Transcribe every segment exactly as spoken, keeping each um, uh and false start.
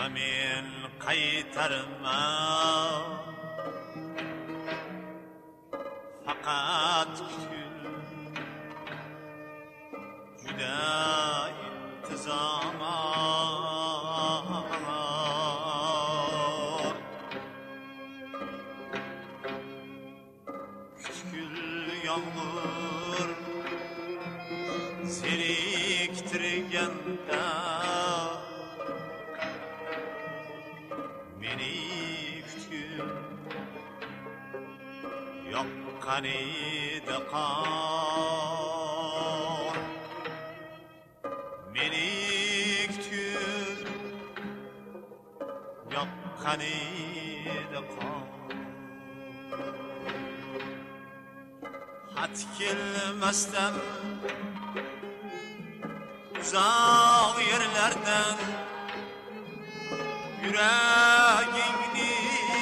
va men qaytarman faqat kul juda intizomor kul yomg'ir zeriktirganda meni kutgin yoqqan edi qon meni kutgin yoqqan edi qon xat kelmasdan uzoq yerlardan yuragingni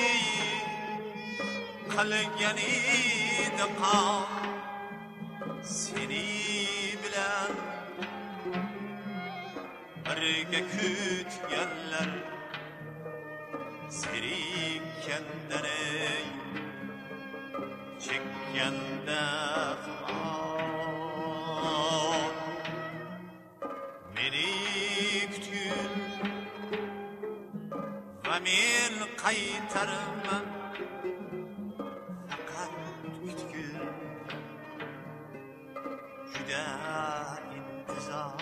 qilgan edi qon seni bilan birga kutganlar zerikkandan ey chekkanda meni kutgin va men qaytarman faqat kutgin juda intizor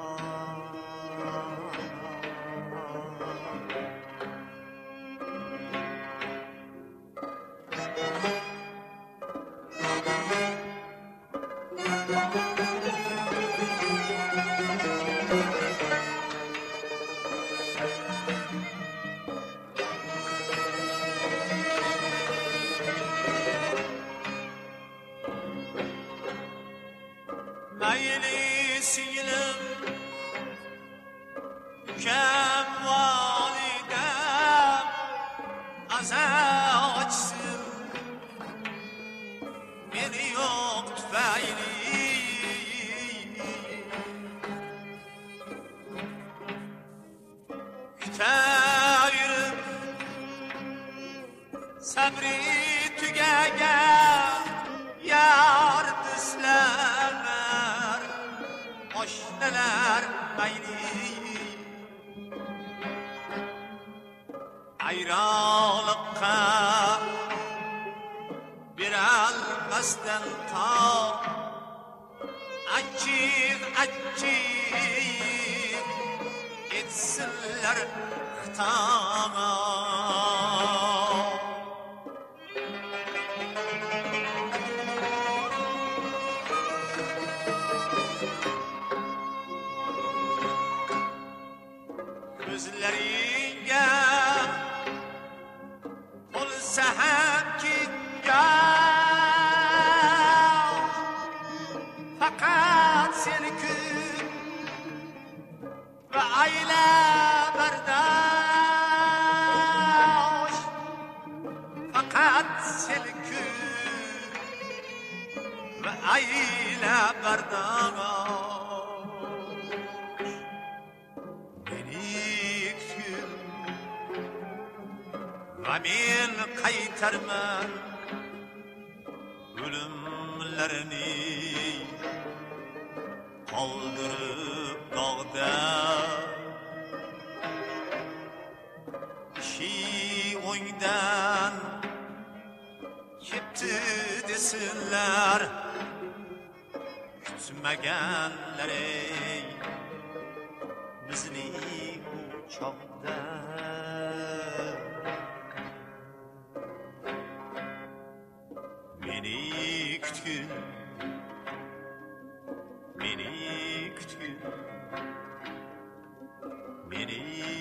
mayli singlim ukam volidam azochsin meni yo'q tufayli kutaverib sabri tugagan yar do'stlar oshnalar mayli ayroliqqa berolmasdan to achchiq achchiq etsinlar xitoba ko'zlaringga bo'lsa ham kingoh faqat seni kut va ayla bardosh faqat seni kut va ayla bardosh va men qaytarman o'limlarni qoldirib dog'da ishi o'ngdan ketdi desinlar kutmaganlar ey bizni u chog'da meni kutgin meni kutgin meni